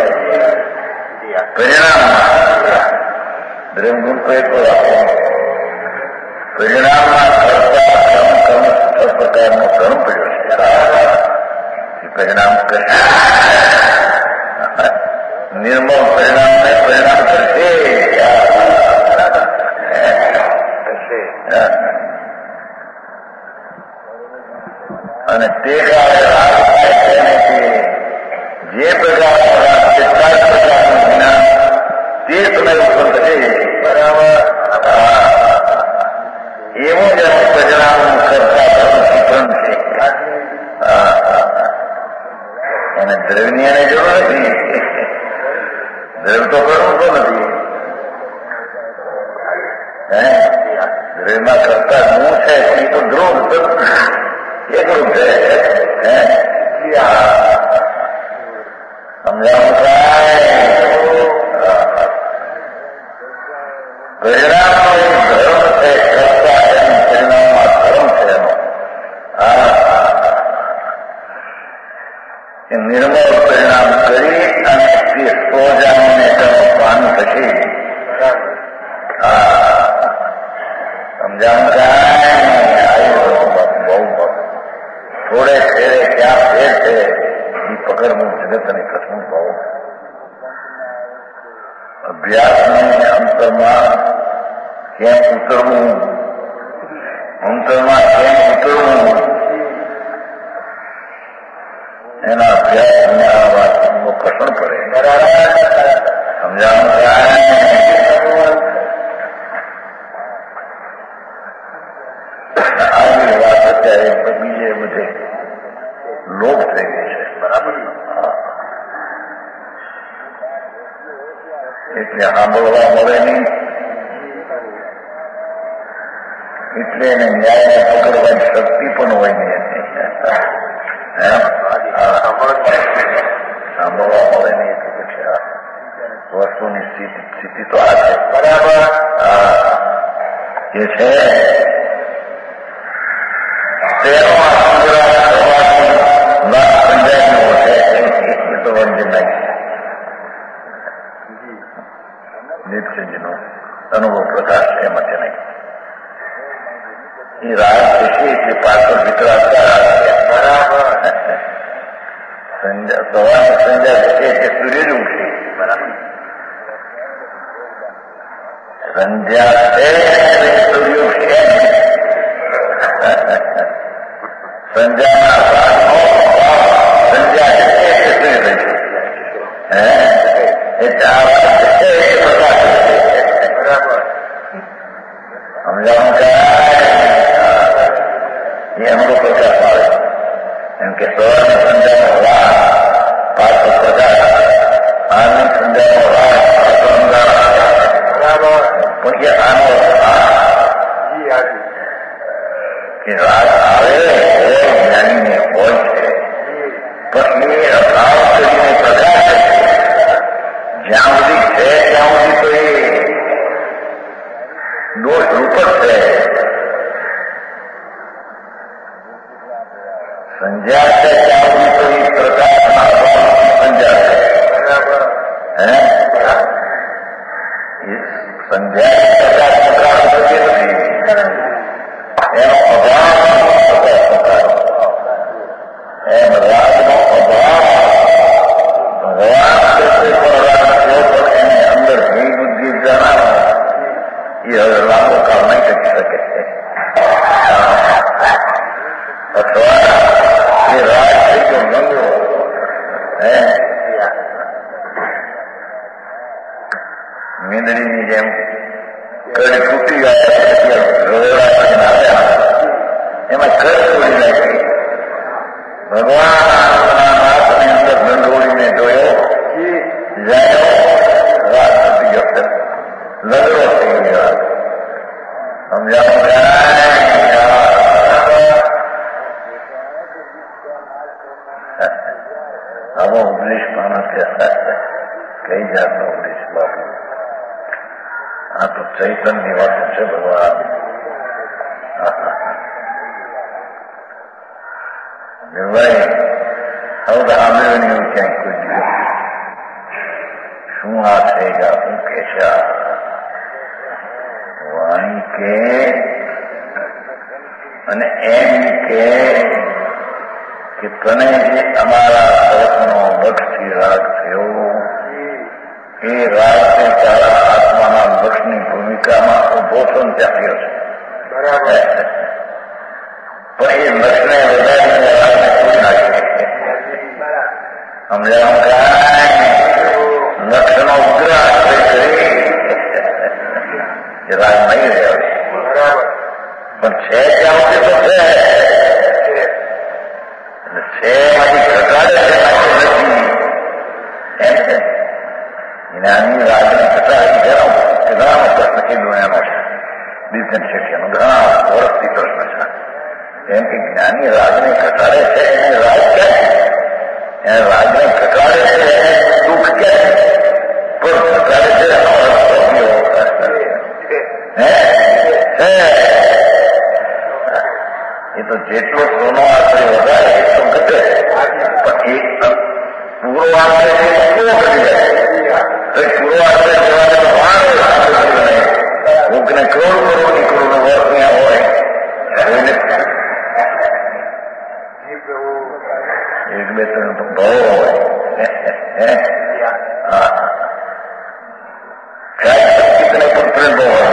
C: પરિણામમાં દ્રવ્યગુણ તો એટલો રાખવાનો. પરિણામમાં કરતા કર્મ છ પ્રકારનો ધર્મ પડ્યો છે. પરિણામ કરશે નિર્મળ પરિણામને પરિણામ કરશે. અને તે કાળે રાગ થાય છે ને જે પ્રકારનો કેટલાક પ્રકારનું જ્ઞાન તે સમય ઉત્પન્ન થશે. બરાબર. એવું જ પરિણામ કરતા ધર્મ શીખરણ છે. અને દ્રવ્યની એને જરૂર નથી. દ્રવ્ય તો કરવું તો નથી. દ્રવ્યમાં કરતા ગુણ છે એ તો ધ્રુવ એકરૂપ છે. સમજાવું કાંઈ? પરિણામનો એ ધર્મ છે. કરતા એમ પરિણામમાં ધર્મ છે એનો. નિર્મળ પરિણામ કરી અને તે સ્વજાનને તેનું પાન થશે. સમજાવું કાંઈ? બહુ થોડે ફેરે ક્યાં ફેર છે એ પકડવું જગત અને કથનું બહુ અભ્યાસને અંતરમાં કેમ ઉતરવું, અંતરમાં કેમ ઉતરવું એના અભ્યાસને આ વાત આમાં કસણ પડે.
D: બરાબર.
C: સમજાણું આવી વાત અત્યારે બીજે બધે લોપ થઈ ગઈ છે. બરાબર. એટલે સાંભળવા મળે નહીં, એટલે એને ન્યાયને પકડવાની શક્તિ પણ હોય નહીં. સાંભળવા મળે નહીં તો પછી આ વસ્તુની સ્થિતિ તો આ છે.
D: બરાબર.
C: એ છે તેનો સમજાય છે એ તો વંજન નાખી નિત્યજીનો અનુભવ પ્રકાશ છે એમાં તે નહીં. એ રાત થશે એટલે પાછળ વિતરાતા.
D: બરાબર.
C: સવારની સંધ્યા થશે એટલે સૂર્ય જ ઉઠશે.
D: બરાબર.
C: સંધ્યા છે સૂર્ય ઉઠશે. સંધ્યાના સંધ્યા છે એટલે સૂર્ય રહેશે. એટલે આ વાત છે એ પ્રકાશ છે.
D: બરાબર.
C: સમજાવું કે એ અમરો પ્રકાશ આવે એમ કે સવારની સંધ્યાનો વાર પાછો પ્રકાશ, આની સંધ્યાનો વાર પાછો અંધારા.
D: બરાબર.
C: પણ એ આનો
D: જી હાજી.
C: કે રાત આવે હોય જ્ઞાનીને હોય છે, પણ એ અભાવ કરીને પ્રકાશ છે. જ્યાં સુધી છે ત્યાં સુધી તો એ દોષ રૂપ જ છે. સંધ્યા છે ત્યાં સુધી તો એ પ્રકાશના અભાવથી સંધ્યા છે.
D: બરાબર.
C: સંધ્યા પ્રકાશ પ્રકાશ થતી નથી, એનો અભાવ એમ રાતનો અભાવ. રાત પણ રાત થયો પણ એને અંદર ભી બુદ્ધિ જણાવો એ હવે લાંબો કાળ નહીં કરી શકે. અથવા એ રાત થઈ ગયો લંગડો. મીંદડીની જેમ કઈ તૂટી ગયા એમાં કર તોડી નાખી. ભગવાનના નાથની અંદર દંડોળીને જોયો, જાયો, રાત તૂટી ગયો, લગડો થઈ ગયો. સમજાવું? આવો ઉપદેશ માણસ કઈ જાતનો ઉપદેશ બાપુ? આ તો ચૈતનની વાત છે ભગવાન. ભાઈ હવે તો સાંભળ્યું નહીં ક્યાંક કોઈ દિવસ. શું આ થઈ ગયા? શું કે છે? વાણી કે અને એમ કે તને જે અમારા તરફનો લક્ષથી રાગ થયો એ રાગને તારા આત્માના લક્ષની ભૂમિકામાં ઉભો થયો ત્યાંથી હશે.
D: બરાબર.
C: પણ એ લક્ષને વધારીને રાગને ખોલી નાખે. સમજાવું? લક્ષનો ઉગ્રાસ કરી રાગ નહીં રહ્યો.
D: બરાબર.
C: પણ છે ત્યાં સુધી તો છે ઘટાડે છે નથી. એમ છે જ્ઞાની રાજને ઘટાડી ઘણા પ્રશ્ન કીધું એનો છે. બિઝનેસ શેઠિયાનો ઘણા વર્ષથી પ્રશ્ન છે. એમ કે જ્ઞાની રાજને ઘટાડે છે એને રાજ ક્યાં છે? એને રાજને ઘટાડે છે એને દુઃખ ક્યાં છે? પણ ઘટાડે છે એનો રસ્તો કેવો એ તો જેટલો સોનો આશરે વધારે એટલો ઘટે, પણ એક પૂરો આશરે પૂરો ઘટી જાય. પૂરો આશરે જવાને તો કોકને કરોડ કરોડની કરોડો વર્ષ ત્યાં હોય એક બે ત્રણ તો ભાવ હોય. શક્તિને પણ પ્રેમ હોય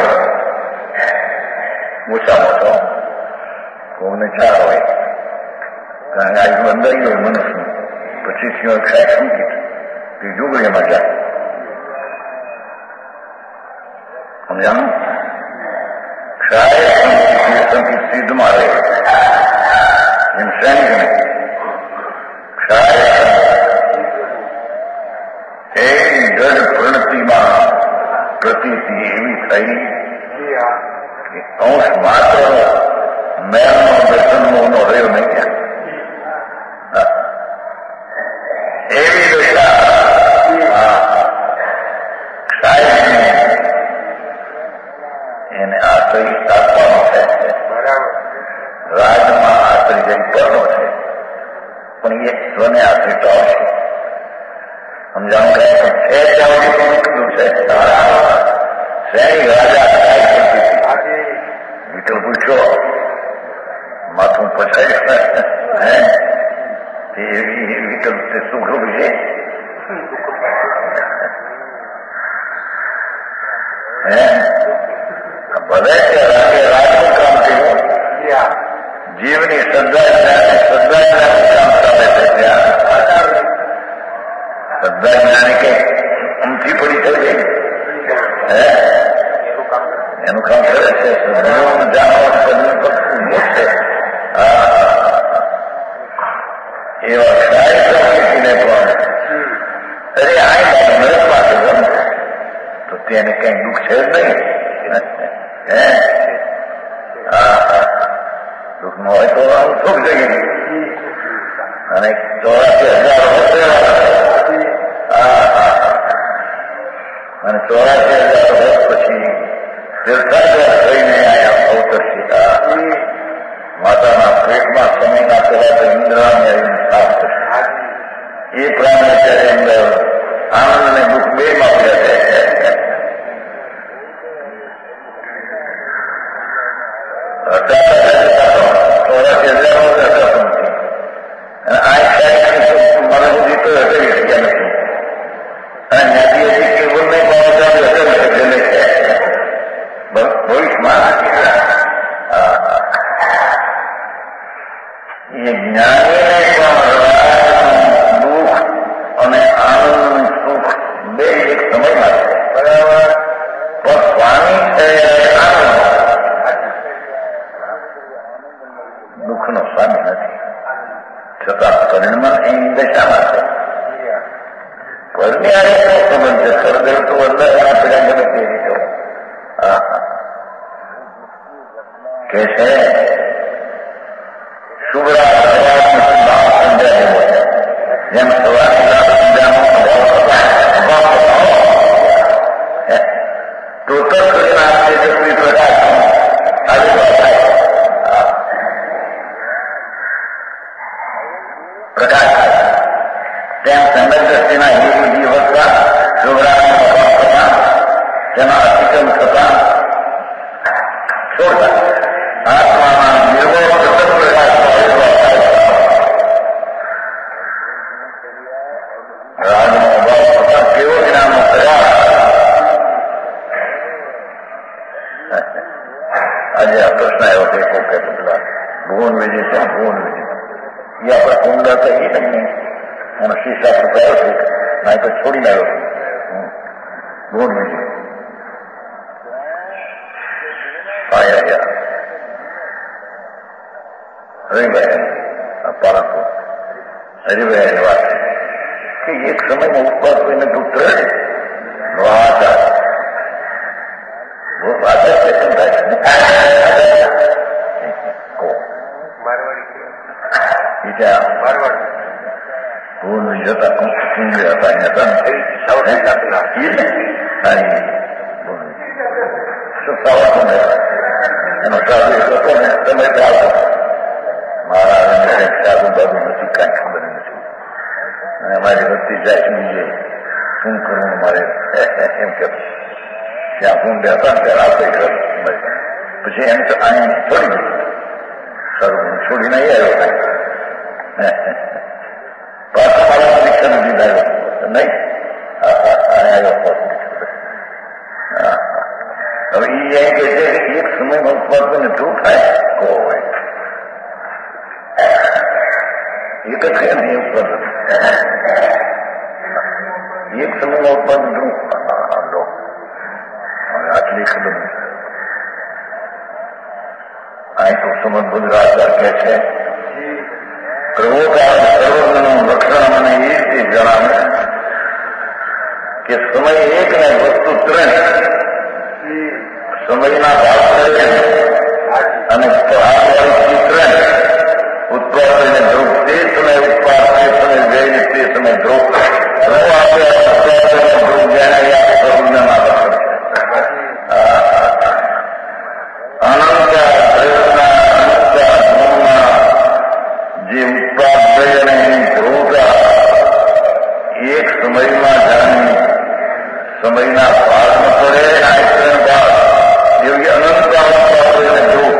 C: ઓછા મોટો કોને ચાર હોય. કારણ કે આજુ અંદર ગયો મનુષ્યનું પછી ક્ષય શું કીધું जुगड़ी मजा समझा शायद सिद्ध मारे इन सैनिक में शायद एक दृढ़ प्रणतिમાં પ્રતીતિ એવી થઈ કે અંશ માત્ર મેળનો દર્શનનો રહ્યો નહીં ત્યાં એવી દશા શાયદને એને આશ્રય આપવાનો છે રાજમાં આશ્રય જઈ કરવો છે પણ એ સ્વને આશ્રિત આવશે સમજાણું કહે છે ચાવડી પણ કીધું છે સૈનિક રાજા થાય કરતી હતી વિઠ્ઠલ પૂછો માથું પછાય વિઠ્ઠલ તે સુખ વિશે ભલે રાજનું કામ થયું જીવની શ્રદ્ધા કામ ચાલે છે ત્યાં શ્રદ્ધા જ્ઞાની કે ઊંચી પડી થઈ ગઈ એનું કામ કરે છે શ્રદ્ધાનું જાણવા છે એવા શાયદને પણ અરે આ નરક પાસે ગમે તો તેને કઈ દુઃખ છે જ નહીં દુઃખ ન હોય તો આવું સુખ જઈએ અને 84,000 વર્ષ અને 84,000 વર્ષ પછી તીર્થાંકર થઈને આયા અવતરશે માતાના પેટમાં સમયના પહેલા તો ઇન્દ્રાને સાફ થશે એ પ્રાણી અત્યારે અંદર આનંદ અને દુઃખ બે માં પડ્યા છે 1 એક સમયમાં ઉત્પન્ન લો આટલી ખબર અહીં તો સમજ ગુજરાત કહે છે પ્રભુતા સર્વજનું લક્ષણ મને એ રીતે જણાવે કે સમય એક ને વસ્તુ ત્રણ સમયના ભાગ અને ભાગવાળી ત્રણ ઉત્પાદ અને ધ્રુવ તે સમય ઉત્પાદ તે સમય જઈને તે સમય ધ્રુવ આપણે ધ્રુવ જાણે સર્વને માતા જે ઉત્પાદ થઈ અને એની ધ્રુવતા એક સમયમાં જાણી સમયના ભાગમાં પડે ત્રણ ભાગ એવી અનંતા ઉત્પાદ ધ્રુવ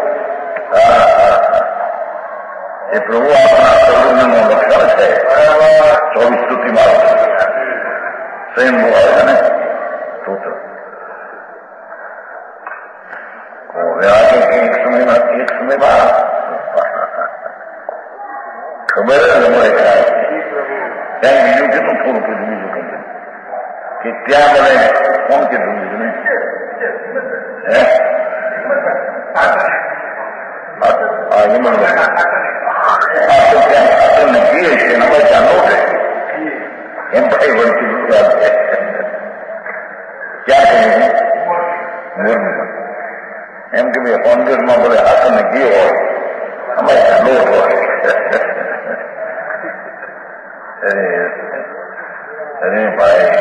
C: એ પ્રભુ આપણા સર્વનું લક્ષણ છે 24 સ્તુતિમાં સ્વયં આવે ને સ્તોત્ર હવે આજે એક સમયમાં ખબર જ ન મળે ત્યાં બીજું કેટલું થોડું કીધું બીજું કીધું કે ત્યાં મને કોણ કીધું બીજું નહીં આપણને કહીએ છીએ એના બચ્ચા નો છે એમ ભાઈ વળતી ગુજરાત છે ક્યાં કહ્યું મોરબીમાં એમ કે ભાઈ કોંગ્રેસમાં બોલે આપણને ગયો હોય અમારે લોટ હોય અરે ભાઈ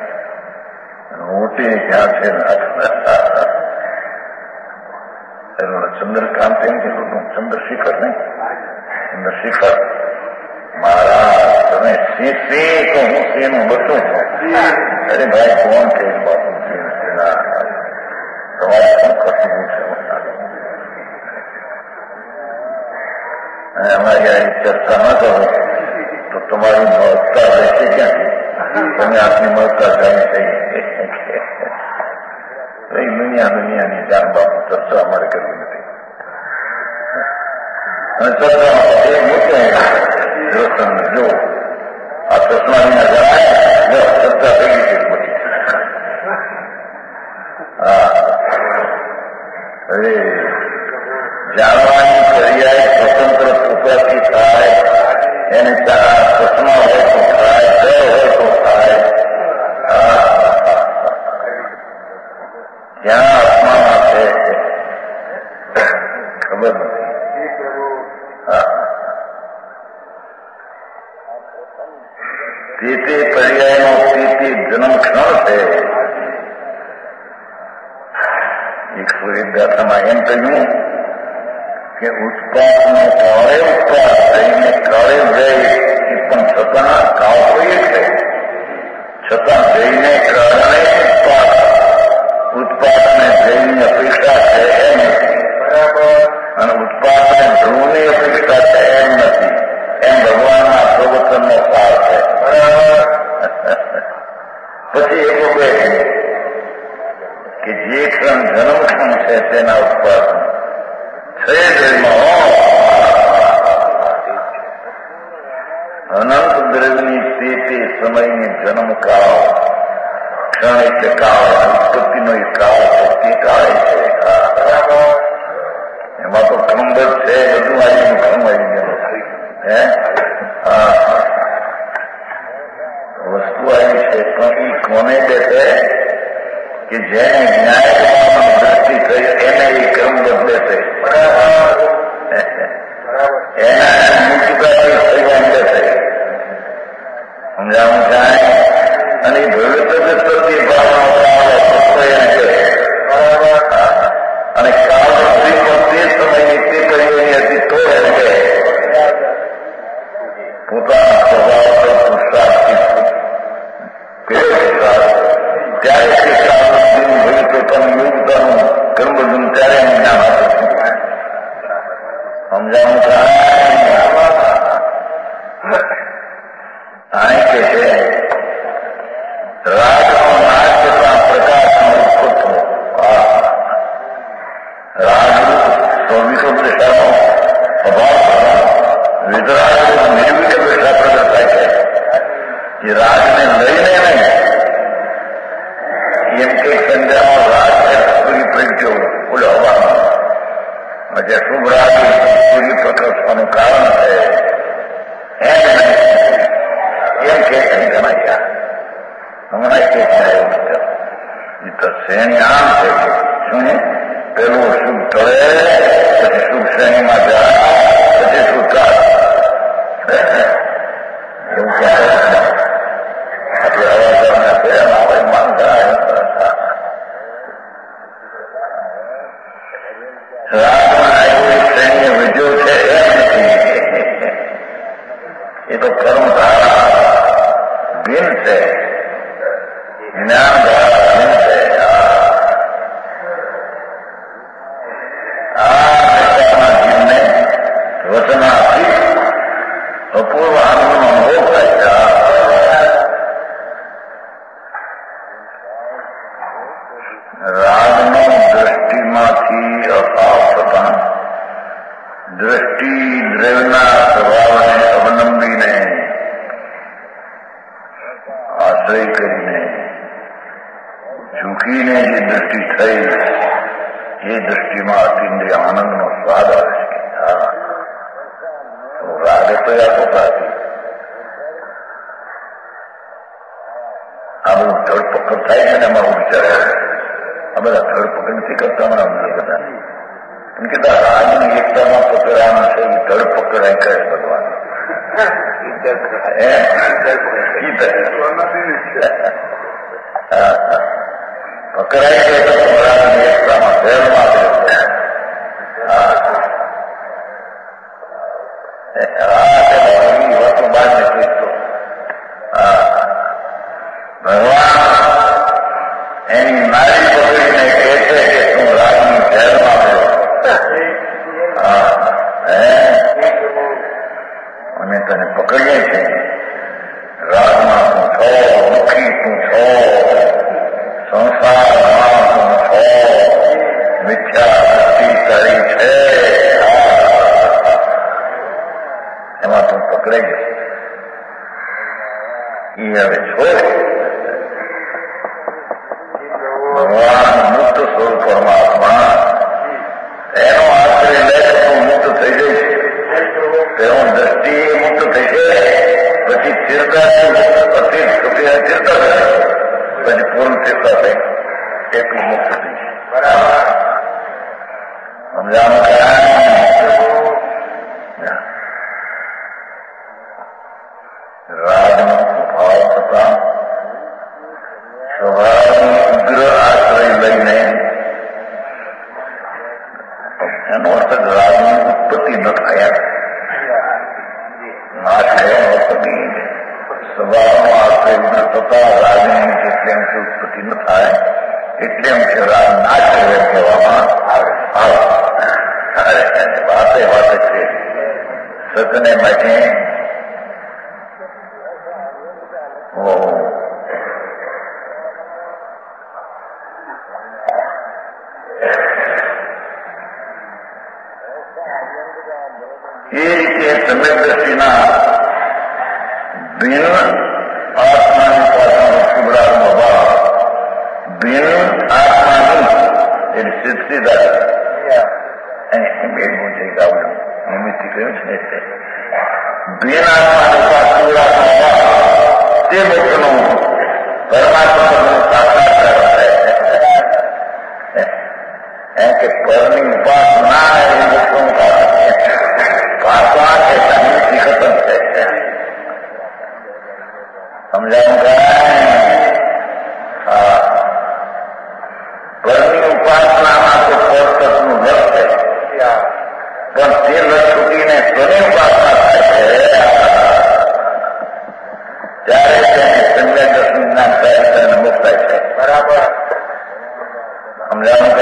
C: મોટી ક્યાં છે ચંદ્રકાંત એમ કીધું ચંદ્રશેખર ને ચંદ્રશેખર મારા તમે સિંહ તો હું સિંહ બચું છું અરે ભાઈ કોણ છે બાપુ તમારે શું કરવું છે અમારી આ ચર્ચા ન કરો તો તમારી મહત્તા રહેશે ક્યાંથી તમે આપની મહત્તા જાણી થઈ દુનિયાની જાણ બાપુ ચર્ચા અમારે કરવી નથી અને ચર્ચામાં એ મૂકે દર્શન જો આ ચશ્માની જણાય ચર્ચા થઈ ગઈ છે બધી હવે જાણવાની પર્યાય સ્વતંત્ર કૃપાથી થાય એને ચશ્મા હોય તો થાય ડર હોય તો થાય ક્યાં આત્મામાં છે ખબર નથી તે પર્યાયનો તે જન્મ ક્ષણ છે 111 એમ કહ્યું કે ઉત્પાદનો કાળે ઉત્પાદ થઈને કાળે જાય એ પણ છતાં કાળ હોય છે છતાં જઈને કારણે ઉત્પાદને જઈને અપેક્ષા છે એમ નથી અને ઉત્પાદને ધ્રુવની અપેક્ષા છે એમ નથી એમ ભગવાનના પ્રવચનનો સાર છે પછી એક વખત કે જે ક્ષણ જન્મક્ષણ છે તેના ઉત્પાદન છે અનંત દ્રવ્યની તે સમયની જન્મકાળ ક્ષણ એટલે કાળ ઉત્પત્તિનો એ કાળ છે તે કાળ છે એમાં તો ક્રમ જ છે બધું આવી ક્રમ આવી ગયેલો હે વસ્તુ આવી છે પણ એ કોને દેશે કે જેને ન્યાય કરવાની દ્રષ્ટિ થઈ એને એ ક્રમ બદલે છે એના મુક્તિકાથી થઈ માંગે છે સમજાવું જાય અને ભવિષ્ય પ્રત્યે ભાવના અને કાળ પણ તે સમયની તે કરી હતી તો એમ કે પોતાના સ્વભાવ પર પુરુષાર્થી ત્યારે તે કાળનું ભવિષ્યનું યોગતાનું કર્મનું ત્યારે એમ જ્ઞાન આપે સમજાવું અહીં કે છે રાજનો નાશ થતા પ્રકાશનો ઉત્પત્તો રાજનું સ્વવિષો દશાનો અભાવ વિતરાગ નિર્વિક દશા પ્રગટ થાય છે એ રાજને લઈને કઈ ગણાય હમણાં એક થયું એ તો શ્રેણી આમ છે શું પેલું શુભ ટળે પછી શુભ શ્રેણીમાં જાય પછી શુભ ચાલે એવું ક્યારે આપણે અવાજ પ્રેમ આવે માનતા રાજમાં આવી શ્રેણી વિજયો છે એમ નથી એ તો કર્મ ધારા ભિન્ન છે જ્ઞાન ધારા ભિન્ન છે જીવને વચનાથી અપૂર્વ આનંદનો અનુભવ થાય છે રાગની દ્રષ્ટિમાંથી અભાવ થતા દ્રષ્ટિ દ્રવ્યના સ્વભાવને અવલંબીને આશ્રય કરીને ઝૂકીને જે દ્રષ્ટિ થઈ એ દ્રષ્ટિમાં અતિન્દ્રિય આનંદનો સ્વાદ આવે છે રાગે તો યાદ આ બધું ધરપકડ થાય છે ને અમારું વિચાર આ બધા ધરપકડ નથી કરતા અમારા બધા એમ કે રાજની એકતામાં પકડાના છે એ ધરપકડ અહીં કહે ભગવાન પકડાઈ ગયો તો રાજની એકતામાં ધેરમાં વસ્તુ બહાર નીકળી તો ભગવાન એની નારી પકડીને કહે છે કે તું રાજની ધેરમાં અમે તને પકડીએ છીએ રાજમાં તું છો દુઃખી તું છો સંસારમાં તું છો મિથ્યા વૃત્તિ તારી છે એમાં તું પકડાઈ જશે એ હવે છોડ ભગવાન મુક્ત સ્વરૂપ પરમાત્મા એનો આશ્રય લે તું મુક્ત થઈ જઈશ તેનો દ્રષ્ટિ મુક્ત થઈ જાય પછી સ્થિરતા સ્થિરતા પછી પૂર્ણ સ્થિરતા થઈ એટલું મુક્ત થઈ બરાબર સમજાણું રાજનો ભાવ થતા સ્વભાવની ઉગ્ર આશ્રય લઈને એનો અર્થ રાજની ઉત્પત્તિ ન થાય નાશ થવાનો અર્થ નહીં સ્વભાવનો આશ્રય ઉગ્ર થતા રાજની જેટલી અંશે ઉત્પત્તિ ન થાય એટલે અંશે રાજ નાશ થયો કહેવામાં આવે વાતે વાત છે સતને માટે એ રીતે સમ્યક દ્રષ્ટિના ભિન્ન આત્માની પાછળનો શુભરાગનો ભાવ ભિન્ન આત્માની એની સિદ્ધિદાર મેળવું છે ગાવડું નિમિત્તિ કહ્યું છે એટલે ભિન્ન આત્માની પાછળનો ભાવ તે મોક્ષનું પરમાત્માનું સાક્ષાત્કાર થાય એમ કે પરની ઉપાસના એ મોક્ષનું પાસવા કે નિમિત્તિ ખતમ છે સમજાવું પરની ઉપાસનામાં તો પોષકનું રસ છે પણ તે રસ છૂટીને સ્વની ઉપાસના થાય છે ત્યારે તેને સમ્યક દર્શન જ્ઞાન થાય છે અને મુક્ત થાય છે બરાબર સમજાવું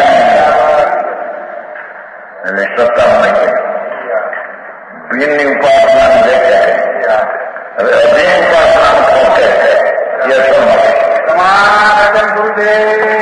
C: એટલે સત્તામાં છે ભિન્નની ઉપાસનાની વ્યાખ્યા હવે અભિન્ન ઉપાસનાનું શું કહે છે એ શું સમાન ગુરુદેવ